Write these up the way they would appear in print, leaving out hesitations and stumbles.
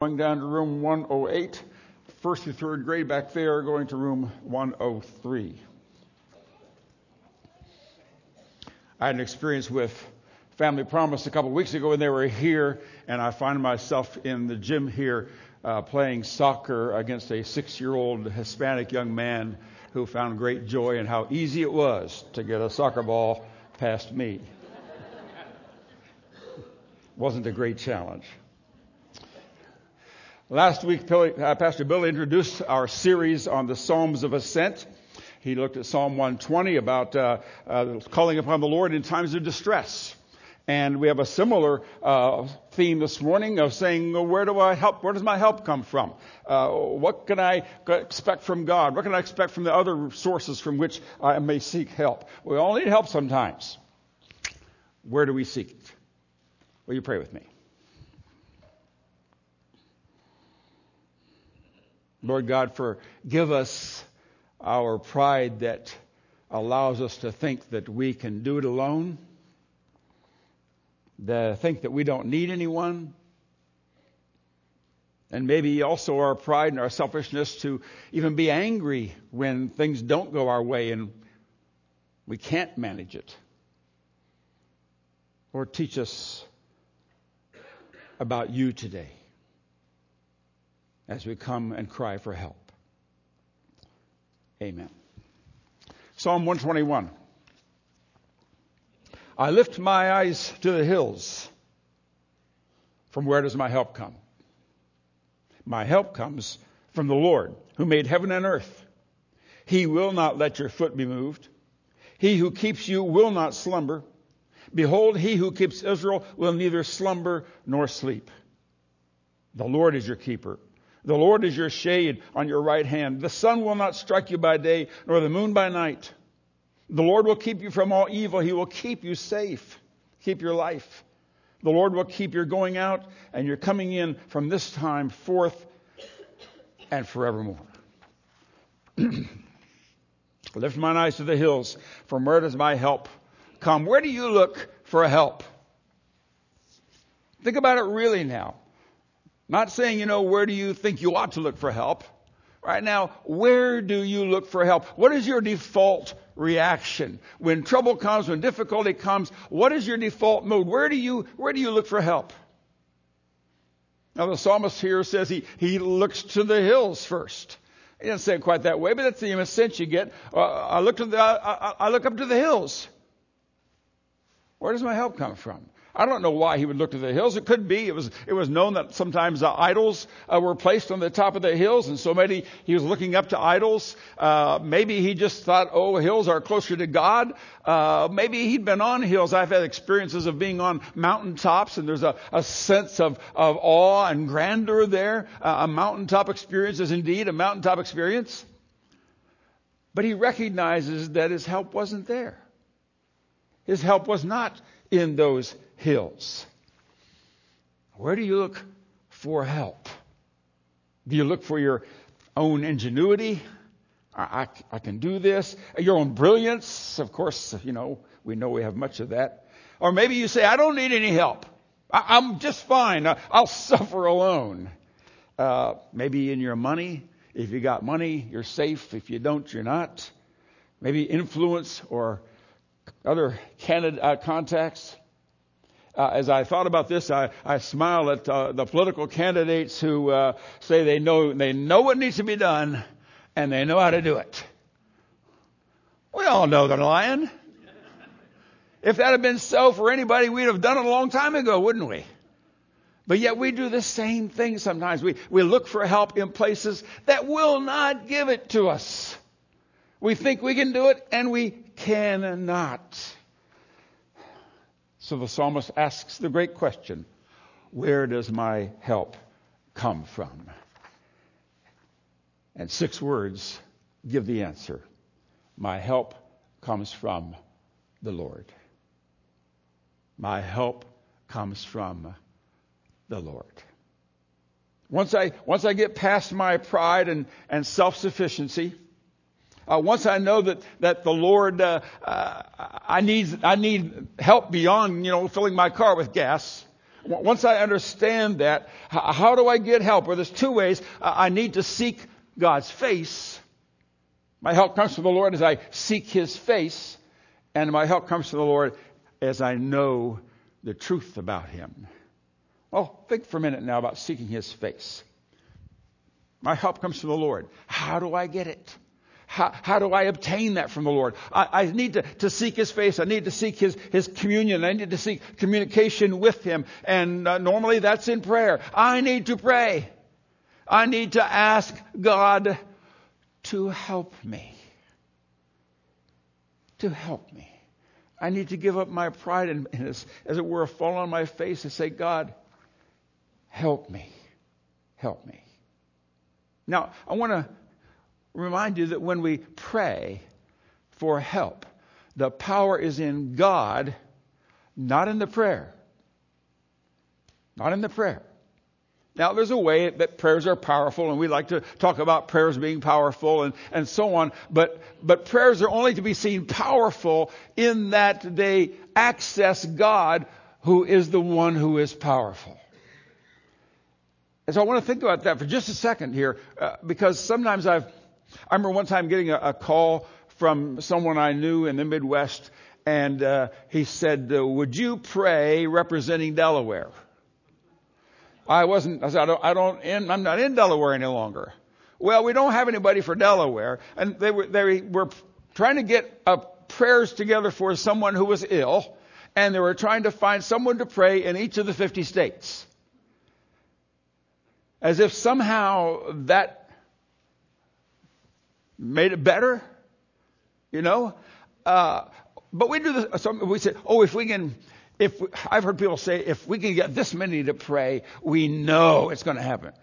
Going down to room 108, first through third grade back there, going to room 103. I had an experience with Family Promise a couple of weeks ago when they were here, and I find myself in the gym here playing soccer against a 6-year-old Hispanic young man who found great joy in how easy it was to get a soccer ball past me. Wasn't a great challenge. Last week, Pastor Billy introduced our series on the Psalms of Ascent. He looked at Psalm 120 about calling upon the Lord in times of distress. And we have a similar theme this morning of saying, where does my help come from? What can I expect from God? What can I expect from the other sources from which I may seek help? We all need help sometimes. Where do we seek it? Will you pray with me? Lord God, forgive us our pride that allows us to think that we can do it alone, to think that we don't need anyone, and maybe also our pride and our selfishness to even be angry when things don't go our way and we can't manage it. Lord, teach us about you today as we come and cry for help. Amen. Psalm 121. I lift my eyes to the hills. From where does my help come? My help comes from the Lord, who made heaven and earth. He will not let your foot be moved. He who keeps you will not slumber. Behold, he who keeps Israel will neither slumber nor sleep. The Lord is your keeper. The Lord is your shade on your right hand. The sun will not strike you by day, nor the moon by night. The Lord will keep you from all evil. He will keep you safe. Keep your life. The Lord will keep your going out and your coming in from this time forth and forevermore. Lift mine eyes to the hills. From where does my help come? Where do you look for help? Think about it really now. Not saying, where do you think you ought to look for help? Right now, where do you look for help? What is your default reaction? When trouble comes, when difficulty comes, what is your default mode? Where do you look for help? Now the psalmist here says he looks to the hills first. He doesn't say it quite that way, but that's the sense you get. I look up to the hills. Where does my help come from? I don't know why he would look to the hills. It could be it was known that sometimes idols were placed on the top of the hills, and so maybe he was looking up to idols. Maybe he just thought, hills are closer to God. Maybe he'd been on hills. I've had experiences of being on mountaintops, and there's a sense of awe and grandeur there. A mountaintop experience is indeed a mountaintop experience. But he recognizes that his help wasn't there. His help was not in those hills. Where do you look for help? Do you look for your own ingenuity? I can do this. Your own brilliance. Of course, we know we have much of that. Or maybe you say, I don't need any help. I'm just fine. I'll suffer alone. Maybe in your money. If you got money, you're safe. If you don't, you're not. Maybe influence or other contacts. As I thought about this, I smile at the political candidates who say they know what needs to be done and they know how to do it. We all know they're lying. If that had been so for anybody, we'd have done it a long time ago, wouldn't we? But yet we do the same thing sometimes. We look for help in places that will not give it to us. We think we can do it and we cannot. So the psalmist asks the great question, where does my help come from? And 6 words give the answer. My help comes from the Lord. My help comes from the Lord. Once I get past my pride and self-sufficiency, once I know that the Lord, I need help beyond, filling my car with gas. Once I understand that, how do I get help? Well, there's two ways. I need to seek God's face. My help comes from the Lord as I seek His face. And my help comes from the Lord as I know the truth about Him. Well, think for a minute now about seeking His face. My help comes from the Lord. How do I get it? How do I obtain that from the Lord? I need to seek His face. I need to seek His communion. I need to seek communication with Him. And normally that's in prayer. I need to pray. I need to ask God to help me. To help me. I need to give up my pride and as it were, fall on my face and say, God, help me. Help me. Now, I want to remind you that when we pray for help, the power is in God, not in the prayer. Not in the prayer. Now, there's a way that prayers are powerful, and we like to talk about prayers being powerful and so on, but prayers are only to be seen powerful in that they access God, who is the one who is powerful. And so I want to think about that for just a second here, because sometimes I remember one time getting a call from someone I knew in the Midwest, and he said, would you pray representing Delaware? I'm not in Delaware any longer. Well, we don't have anybody for Delaware. And they were trying to get prayers together for someone who was ill, and they were trying to find someone to pray in each of the 50 states. As if somehow that made it better, you know. But we do this. We say, I've heard people say, if we can get this many to pray, we know it's going to happen.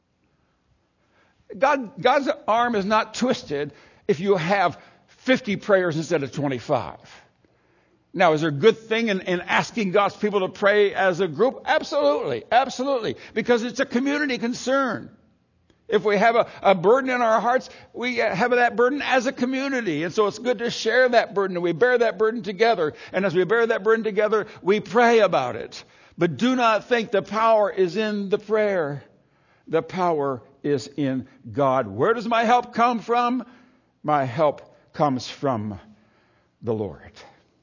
God's arm is not twisted if you have 50 prayers instead of 25. Now, is there a good thing in asking God's people to pray as a group? Absolutely. Absolutely. Because it's a community concern. If we have a burden in our hearts, we have that burden as a community. And so it's good to share that burden, and we bear that burden together. And as we bear that burden together, we pray about it. But do not think the power is in the prayer. The power is in God. Where does my help come from? My help comes from the Lord.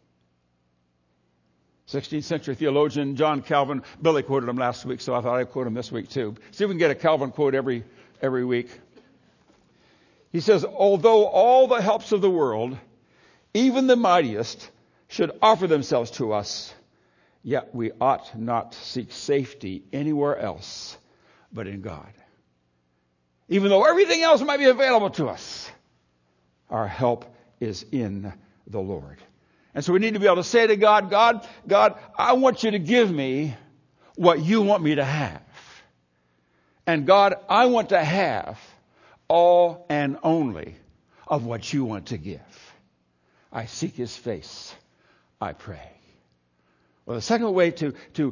16th century theologian John Calvin, Billy quoted him last week, so I thought I'd quote him this week too. See if we can get a Calvin quote every week. He says, although all the helps of the world, even the mightiest, should offer themselves to us, yet we ought not seek safety anywhere else but in God. Even though everything else might be available to us, our help is in the Lord. And so we need to be able to say to God, God, I want you to give me what you want me to have. And God, I want to have all and only of what you want to give. I seek His face. I pray. Well, the second way to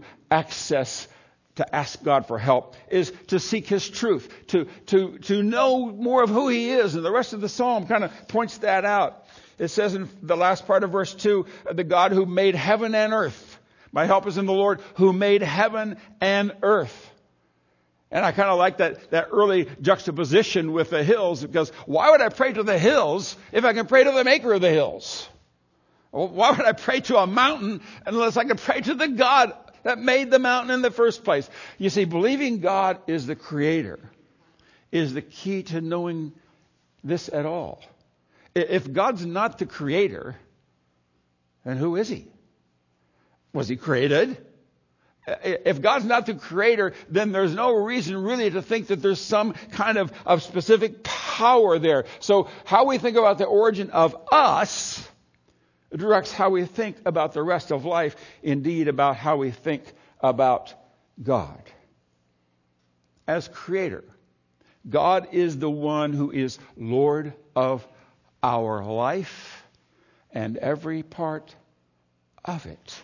ask God for help is to seek His truth, to know more of who He is. And the rest of the psalm kind of points that out. It says in the last part of verse 2, the God who made heaven and earth. My help is in the Lord who made heaven and earth. And I kind of like that early juxtaposition with the hills, because why would I pray to the hills if I can pray to the maker of the hills? Why would I pray to a mountain unless I can pray to the God that made the mountain in the first place? You see, believing God is the creator is the key to knowing this at all. If God's not the creator, then who is He? Was He created? If God's not the creator, then there's no reason really to think that there's some kind of specific power there. So how we think about the origin of us directs how we think about the rest of life, indeed about how we think about God. As creator, God is the one who is Lord of our life and every part of it.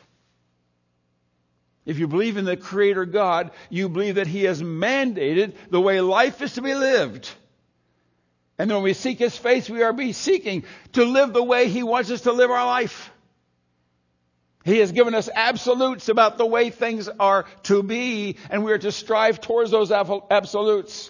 If you believe in the Creator God, you believe that He has mandated the way life is to be lived. And when we seek His face, we are seeking to live the way He wants us to live our life. He has given us absolutes about the way things are to be, and we are to strive towards those absolutes.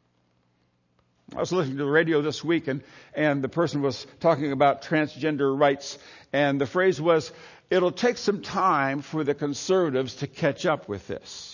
I was listening to the radio this week, and the person was talking about transgender rights, and the phrase was, it'll take some time for the conservatives to catch up with this.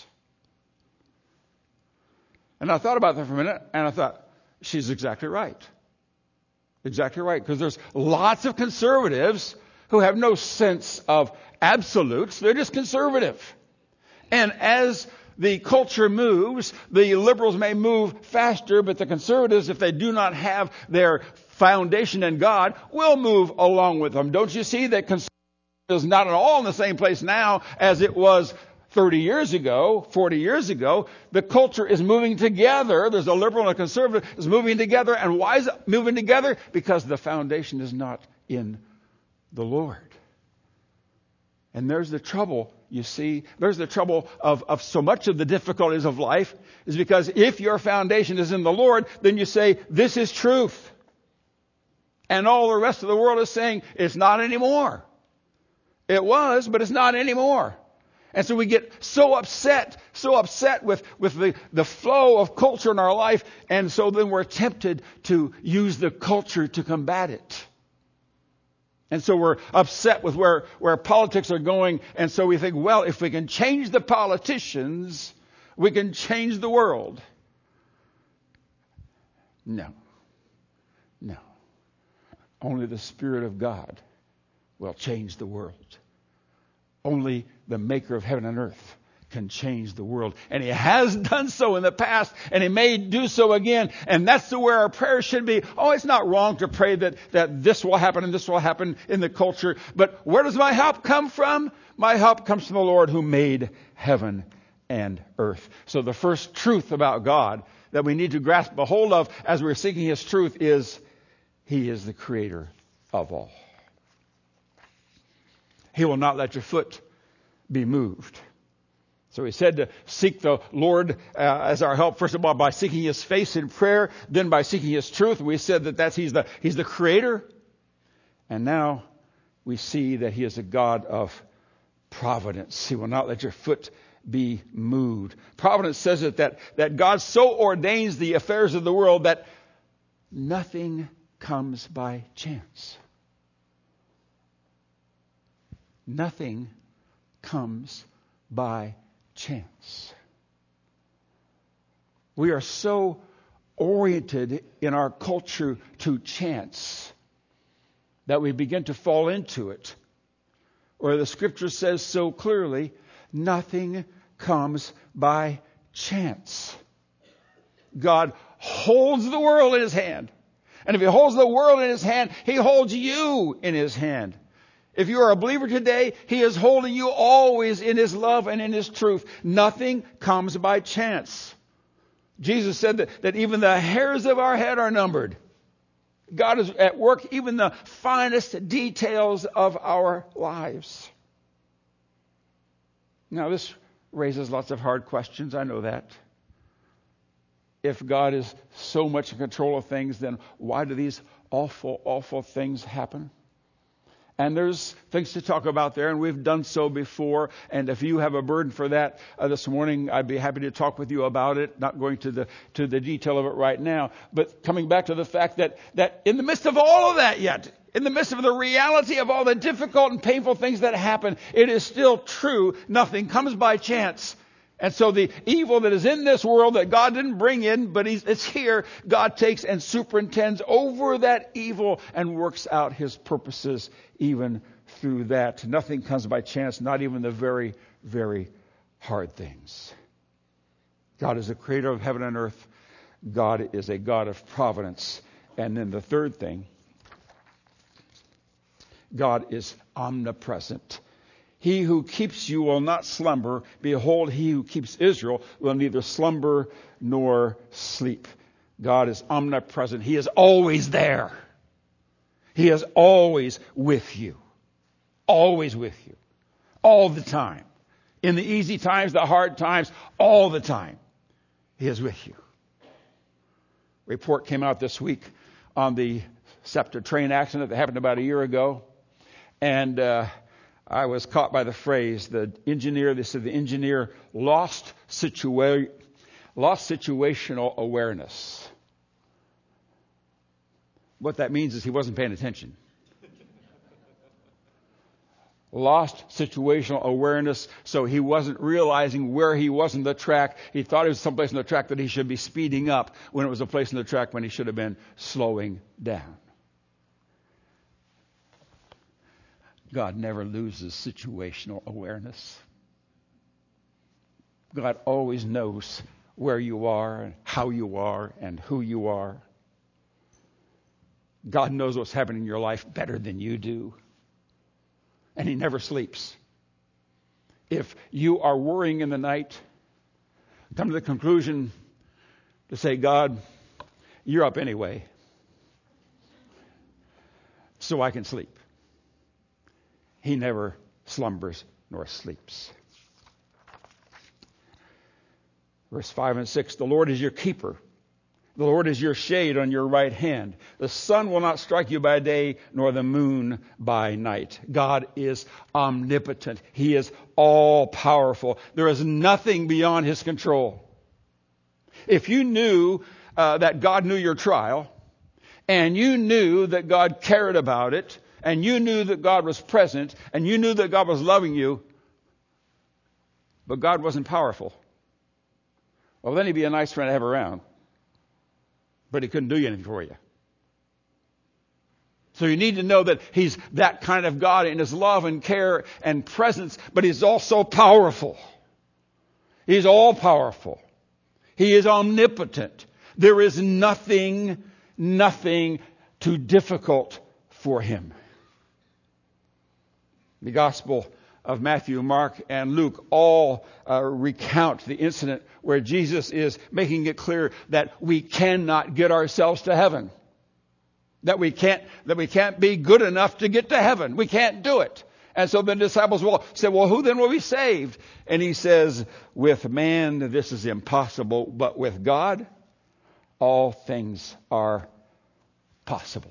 And I thought about that for a minute, and I thought, she's exactly right. Exactly right, because there's lots of conservatives who have no sense of absolutes. They're just conservative. And as the culture moves, the liberals may move faster, but the conservatives, if they do not have their foundation in God, will move along with them. Don't you see that conservatism is not at all in the same place now as it was 30 years ago, 40 years ago? The culture is moving together. There's a liberal and a conservative is moving together. And why is it moving together? Because the foundation is not in the Lord. And there's the trouble, you see. There's the trouble of so much of the difficulties of life is because if your foundation is in the Lord, then you say, this is truth. And all the rest of the world is saying, it's not anymore. It was, but it's not anymore. And so we get so upset with the flow of culture in our life. And so then we're tempted to use the culture to combat it. And so we're upset with where politics are going. And so we think, well, if we can change the politicians, we can change the world. No. Only the Spirit of God will change the world. Only the maker of heaven and earth can change the world. And He has done so in the past, and He may do so again. And that's where our prayer should be. Oh, it's not wrong to pray that this will happen and this will happen in the culture. But where does my help come from? My help comes from the Lord who made heaven and earth. So the first truth about God that we need to grasp a hold of as we're seeking His truth is He is the creator of all. He will not let your foot be moved. So He said to seek the Lord as our help, first of all, by seeking His face in prayer, then by seeking His truth. We said that He's the creator. And now we see that He is a God of providence. He will not let your foot be moved. Providence says that God so ordains the affairs of the world that nothing comes by chance. Nothing comes by chance. We are so oriented in our culture to chance that we begin to fall into it. Or the Scripture says so clearly, nothing comes by chance. God holds the world in His hand. And if He holds the world in His hand, He holds you in His hand. If you are a believer today, He is holding you always in His love and in His truth. Nothing comes by chance. Jesus said that even the hairs of our head are numbered. God is at work even the finest details of our lives. Now, this raises lots of hard questions. I know that. If God is so much in control of things, then why do these awful, awful things happen? And there's things to talk about there, and we've done so before. And if you have a burden for that this morning, I'd be happy to talk with you about it. Not going to the detail of it right now, but coming back to the fact that in the midst of all of that yet, in the midst of the reality of all the difficult and painful things that happen, it is still true. Nothing comes by chance. And so the evil that is in this world that God didn't bring in, but it's here, God takes and superintends over that evil and works out His purposes even through that. Nothing comes by chance, not even the very, very hard things. God is the creator of heaven and earth. God is a God of providence. And then the third thing, God is omnipresent. He who keeps you will not slumber. Behold, He who keeps Israel will neither slumber nor sleep. God is omnipresent. He is always there. He is always with you. Always with you. All the time. In the easy times, the hard times, all the time. He is with you. Report came out this week on the SEPTA train accident that happened about a year ago. And I was caught by the phrase, they said the engineer lost situational awareness. What that means is he wasn't paying attention. Lost situational awareness, so he wasn't realizing where he was in the track. He thought it was someplace in the track that he should be speeding up when it was a place in the track when he should have been slowing down. God never loses situational awareness. God always knows where you are and how you are and who you are. God knows what's happening in your life better than you do. And he never sleeps. If you are worrying in the night, come to the conclusion to say, God, you're up anyway, so I can sleep. He never slumbers nor sleeps. Verse 5 and 6, the Lord is your keeper. The Lord is your shade on your right hand. The sun will not strike you by day, nor the moon by night. God is omnipotent. He is all-powerful. There is nothing beyond his control. If you knew that God knew your trial, and you knew that God cared about it, and you knew that God was present, and you knew that God was loving you, but God wasn't powerful, well, then he'd be a nice friend to have around. But he couldn't do anything for you. So you need to know that he's that kind of God in his love and care and presence, but he's also powerful. He's all powerful. He is omnipotent. There is nothing too difficult for him. The Gospel of Matthew, Mark, and Luke all recount the incident where Jesus is making it clear that we cannot get ourselves to heaven. That we can't be good enough to get to heaven. We can't do it. And so the disciples will say, well, who then will be saved? And he says, with man this is impossible, but with God all things are possible.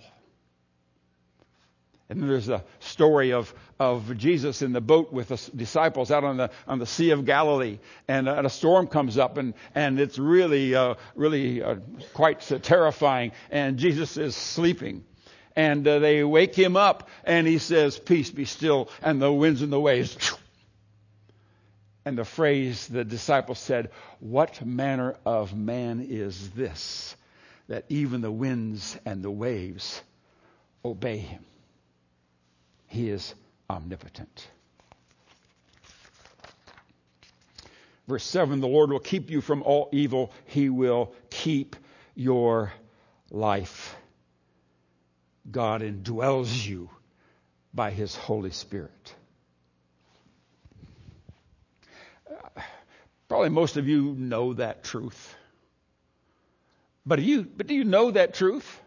And then there's a story of Jesus in the boat with the disciples out on the Sea of Galilee, and a storm comes up, and it's really quite terrifying. And Jesus is sleeping, and they wake him up, and he says, "Peace, be still," and the winds and the waves. And the phrase the disciples said, "What manner of man is this, that even the winds and the waves obey him?" He is omnipotent. Verse 7, the Lord will keep you from all evil. He will keep your life. God indwells you by his Holy Spirit. Probably most of you know that truth. But do you know that truth?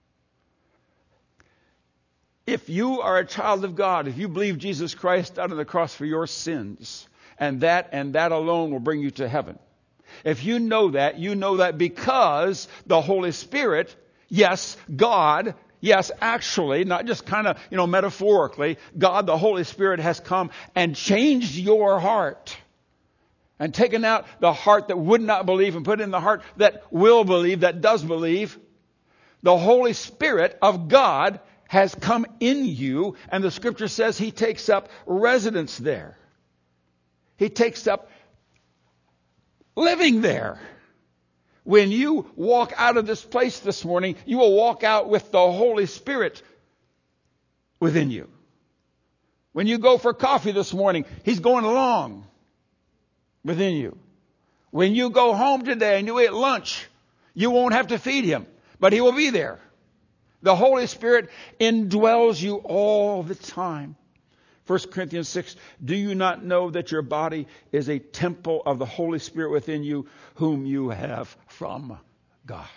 If you are a child of God, if you believe Jesus Christ died on the cross for your sins, and that alone will bring you to heaven. If you know that because the Holy Spirit, yes, God, yes, actually, not just kind of, metaphorically, God, the Holy Spirit has come and changed your heart. And taken out the heart that would not believe and put in the heart that will believe, that does believe. The Holy Spirit of God has come in you, and the scripture says he takes up residence there. He takes up living there. When you walk out of this place this morning, you will walk out with the Holy Spirit within you. When you go for coffee this morning, he's going along within you. When you go home today and you eat lunch, you won't have to feed him, but he will be there. The Holy Spirit indwells you all the time. 1 Corinthians 6, do you not know that your body is a temple of the Holy Spirit within you, whom you have from God?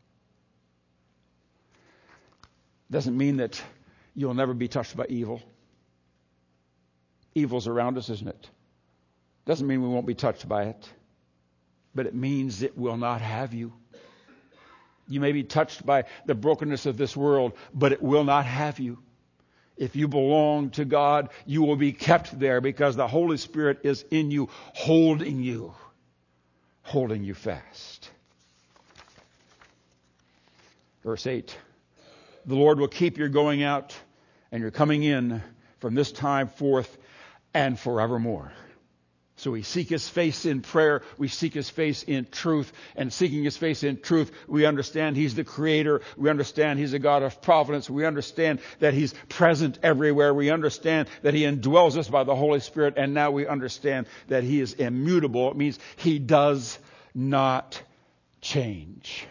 Doesn't mean that you'll never be touched by evil. Evil's around us, isn't it? Doesn't mean we won't be touched by it. But it means it will not have you. You may be touched by the brokenness of this world, but it will not have you. If you belong to God, you will be kept there because the Holy Spirit is in you, holding you fast. Verse 8, the Lord will keep your going out and your coming in from this time forth and forevermore. So we seek His face in prayer. We seek His face in truth. And seeking His face in truth, we understand He's the Creator. We understand He's a God of providence. We understand that He's present everywhere. We understand that He indwells us by the Holy Spirit. And now we understand that He is immutable. It means He does not change.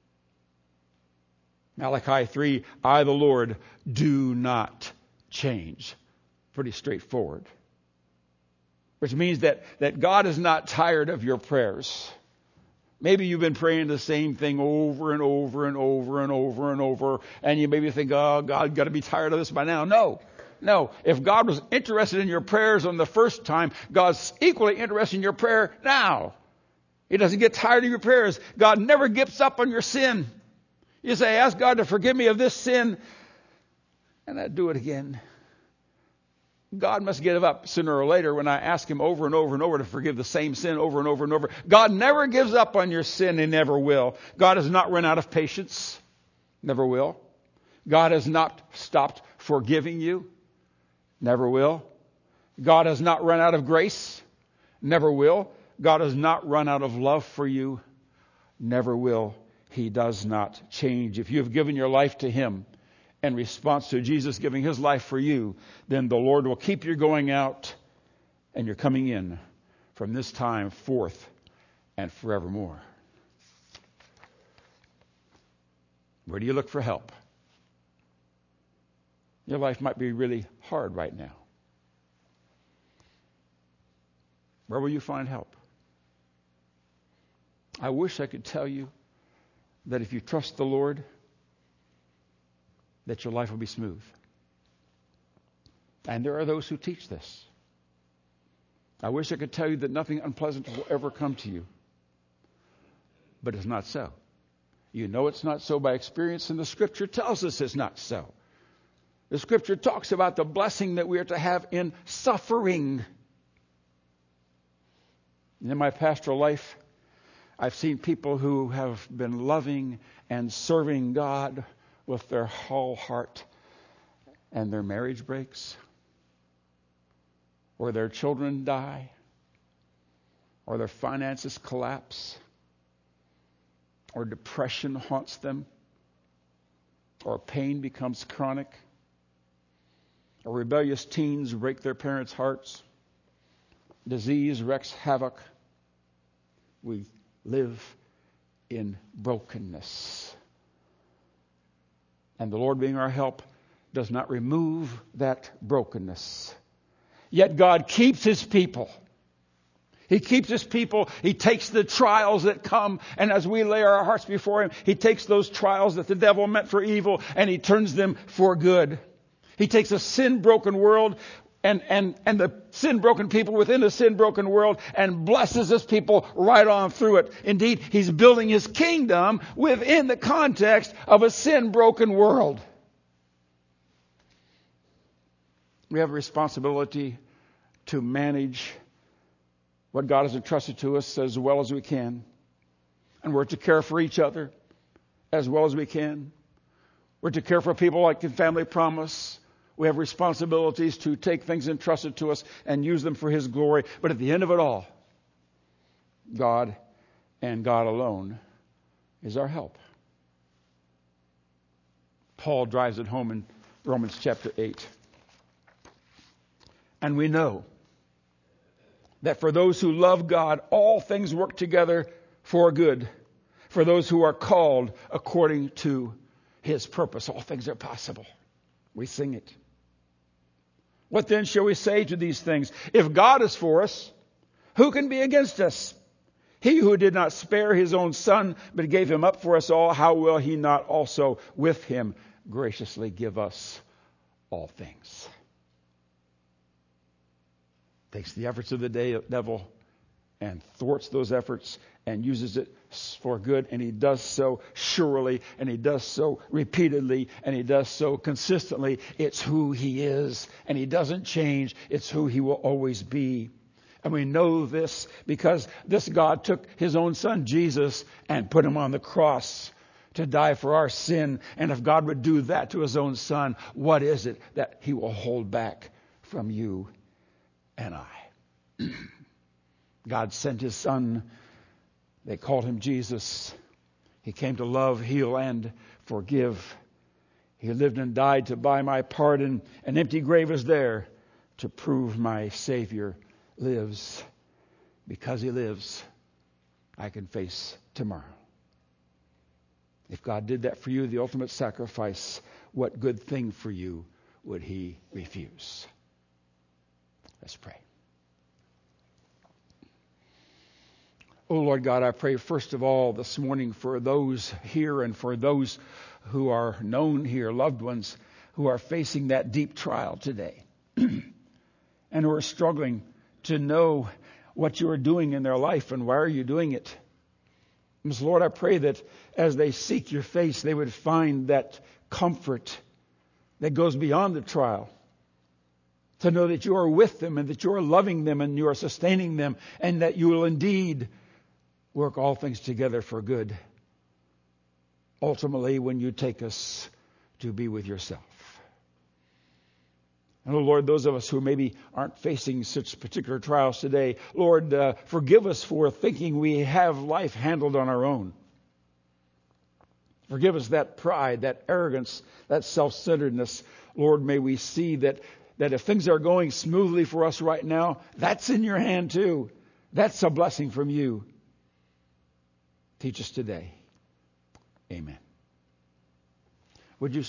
Malachi 3, I, the Lord, do not change. Pretty straightforward. Which means that God is not tired of your prayers. Maybe you've been praying the same thing over and over and over and over and over, and you maybe think, oh, God, got to be tired of this by now. No. If God was interested in your prayers on the first time, God's equally interested in your prayer now. He doesn't get tired of your prayers. God never gives up on your sin. You say, ask God to forgive me of this sin, and I do it again. God must give up sooner or later when I ask Him over and over and over to forgive the same sin over and over and over. God never gives up on your sin. He never will. God has not run out of patience. Never will. God has not stopped forgiving you. Never will. God has not run out of grace. Never will. God has not run out of love for you. Never will. He does not change. If you have given your life to Him, in response to Jesus giving His life for you, then the Lord will keep your going out and your coming in from this time forth and forevermore. Where do you look for help? Your life might be really hard right now. Where will you find help? I wish I could tell you that if you trust the Lord, that your life will be smooth. And there are those who teach this. I wish I could tell you that nothing unpleasant will ever come to you. But it's not so. You know it's not so by experience, and the Scripture tells us it's not so. The Scripture talks about the blessing that we are to have in suffering. And in my pastoral life, I've seen people who have been loving and serving God with their whole heart, and their marriage breaks, or their children die, or their finances collapse, or depression haunts them, or pain becomes chronic, or rebellious teens break their parents' hearts, disease wreaks havoc. We live in brokenness. And the Lord being our help does not remove that brokenness. Yet God keeps His people. He keeps His people. He takes the trials that come, and as we lay our hearts before Him, He takes those trials that the devil meant for evil and He turns them for good. He takes a sin-broken world and the sin-broken people within the sin-broken world and blesses His people right on through it. Indeed, He's building His kingdom within the context of a sin-broken world. We have a responsibility to manage what God has entrusted to us as well as we can. And we're to care for each other as well as we can. We're to care for people like in Family Promise. We have responsibilities to take things entrusted to us and use them for His glory. But at the end of it all, God and God alone is our help. Paul drives it home in Romans chapter 8. And we know that for those who love God, all things work together for good. For those who are called according to His purpose, all things are possible. We sing it. What then shall we say to these things? If God is for us, who can be against us? He who did not spare His own Son, but gave Him up for us all, how will He not also with Him graciously give us all things? Takes the efforts of the devil and thwarts those efforts and uses it for good. And He does so surely, and He does so repeatedly, and He does so consistently. It's who He is, and He doesn't change. It's who He will always be. And we know this because this God took His own Son, Jesus, and put Him on the cross to die for our sin. And if God would do that to His own Son, what is it that He will hold back from you and I? God sent His Son. They called Him Jesus. He came to love, heal, and forgive. He lived and died to buy my pardon. An empty grave is there to prove my Savior lives. Because He lives, I can face tomorrow. If God did that for you, the ultimate sacrifice, what good thing for you would He refuse? Let's pray. Oh, Lord God, I pray first of all this morning for those here and for those who are known here, loved ones who are facing that deep trial today and who are struggling to know what you are doing in their life and why are you doing it. And Lord, I pray that as they seek your face, they would find that comfort that goes beyond the trial. To know that you are with them and that you are loving them and you are sustaining them and that you will indeed work all things together for good. Ultimately, when you take us to be with yourself. And oh Lord, those of us who maybe aren't facing such particular trials today, Lord, forgive us for thinking we have life handled on our own. Forgive us that pride, that arrogance, that self-centeredness. Lord, may we see that if things are going smoothly for us right now, that's in your hand too. That's a blessing from you. Teach us today. Amen. Would you